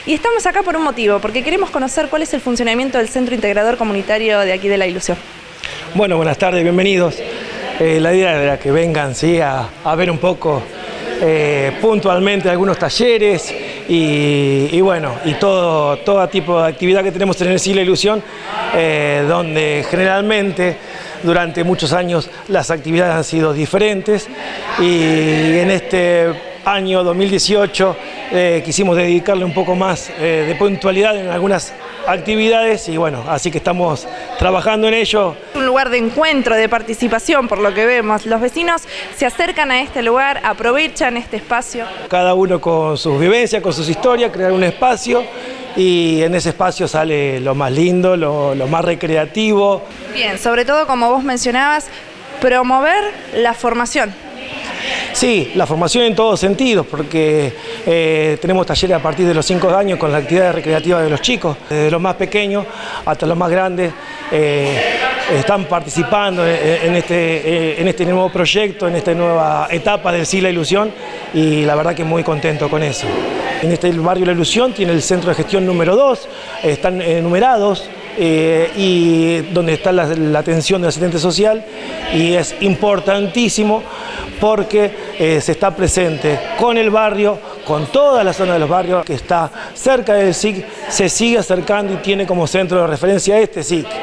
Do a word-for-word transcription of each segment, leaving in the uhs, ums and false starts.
Y estamos acá por un motivo, porque queremos conocer cuál es el funcionamiento del Centro Integrador Comunitario de aquí de La Ilusión. Bueno, buenas tardes, bienvenidos. Eh, la idea era que vengan, ¿sí?, a, a ver un poco eh, puntualmente algunos talleres y, y bueno, y todo, todo tipo de actividad que tenemos en el C I La Ilusión, eh, donde generalmente durante muchos años las actividades han sido diferentes y en este año dos mil dieciocho eh, quisimos dedicarle un poco más eh, de puntualidad en algunas actividades y bueno, así que estamos trabajando en ello. Un lugar de encuentro, de participación, por lo que vemos. Los vecinos se acercan a este lugar, aprovechan este espacio. Cada uno con sus vivencias, con sus historias, crear un espacio y en ese espacio sale lo más lindo, lo, lo más recreativo. Bien, sobre todo, como vos mencionabas, promover la formación. Sí, la formación en todos sentidos, porque eh, tenemos talleres a partir de los cinco años con las actividades recreativas de los chicos, desde los más pequeños hasta los más grandes, eh, están participando en, en, este, en este nuevo proyecto, en esta nueva etapa del C I La Ilusión y la verdad que muy contento con eso. En este barrio La Ilusión tiene el centro de gestión número dos, están enumerados. Eh, y donde está la, la atención del asistente social y es importantísimo porque eh, se está presente con el barrio, con toda la zona de los barrios que está cerca del S I C, se sigue acercando y tiene como centro de referencia este S I C.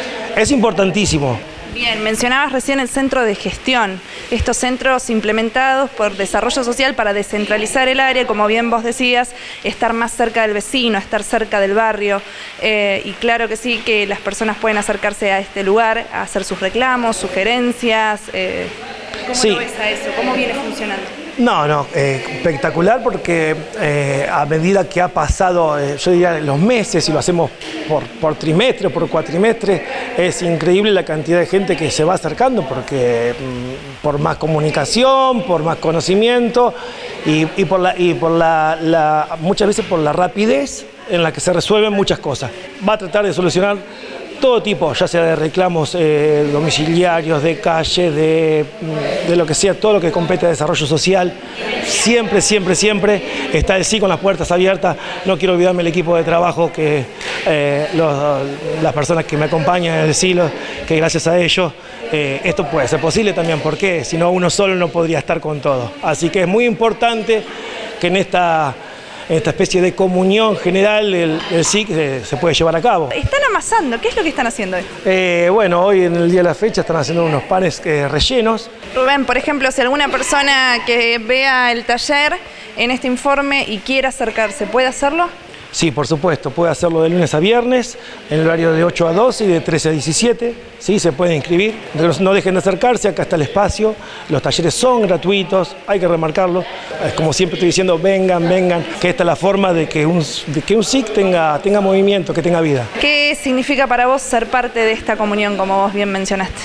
Es importantísimo. Bien, mencionabas recién el centro de gestión, estos centros implementados por Desarrollo Social para descentralizar el área, como bien vos decías, estar más cerca del vecino, estar cerca del barrio, eh, y claro que sí, que las personas pueden acercarse a este lugar, a hacer sus reclamos, sugerencias. Eh, ¿Cómo sí. lo ves a eso? ¿Cómo viene funcionando? No, no, eh, espectacular porque eh, a medida que ha pasado, eh, yo diría los meses, y lo hacemos por, por trimestre, por cuatrimestre, es increíble la cantidad de gente que se va acercando porque mm, por más comunicación, por más conocimiento y, y, por, la, y por la, la, muchas veces por la rapidez en la que se resuelven muchas cosas. Va a tratar de solucionar todo tipo, ya sea de reclamos eh, domiciliarios, de calle, de, de lo que sea, todo lo que compete a desarrollo social. Siempre, siempre, siempre está el S I C con las puertas abiertas. No quiero olvidarme el equipo de trabajo, que eh, los, las personas que me acompañan en el S I L, que gracias a ellos eh, esto puede ser posible también, porque si no, uno solo no podría estar con todo. Así que es muy importante que en esta... esta especie de comunión general el, el S I C se, se puede llevar a cabo. Están amasando, ¿qué es lo que están haciendo hoy? Eh, bueno, hoy en el día de la fecha están haciendo unos panes eh, rellenos. Rubén, por ejemplo, si alguna persona que vea el taller en este informe y quiera acercarse, ¿puede hacerlo? Sí, por supuesto, puede hacerlo de lunes a viernes, en el horario de ocho a doce y de trece a diecisiete, ¿sí? Se puede inscribir. No dejen de acercarse, acá está el espacio, los talleres son gratuitos, hay que remarcarlo. Como siempre estoy diciendo, vengan, vengan, que esta es la forma de que un, de que un S I C tenga, tenga movimiento, que tenga vida. ¿Qué significa para vos ser parte de esta comunión, como vos bien mencionaste?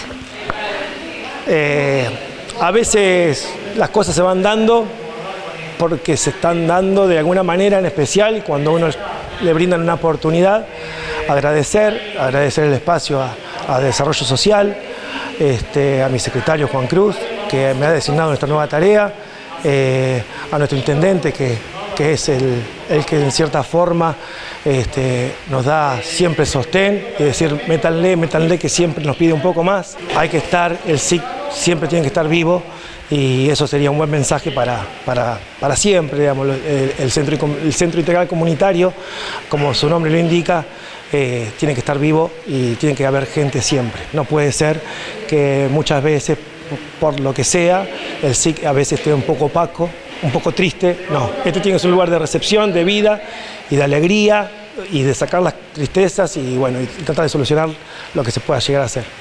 Eh, a veces las cosas se van dando porque se están dando de alguna manera en especial, cuando uno le brindan una oportunidad, agradecer, agradecer el espacio a, a Desarrollo Social, este, a mi secretario Juan Cruz, que me ha designado esta nueva tarea, eh, a nuestro intendente, que, que es el, el que en cierta forma este, nos da siempre sostén, es decir, métanle, métanle, que siempre nos pide un poco más. Hay que estar, el S I C siempre tiene que estar vivo, y eso sería un buen mensaje para, para, para siempre, digamos. El, el, centro, el Centro Integral Comunitario, como su nombre lo indica, eh, tiene que estar vivo y tiene que haber gente siempre. No puede ser que muchas veces, por lo que sea, el S I C a veces esté un poco opaco, un poco triste. No, este tiene que ser un lugar de recepción, de vida y de alegría, y de sacar las tristezas y, bueno, y tratar de solucionar lo que se pueda llegar a hacer.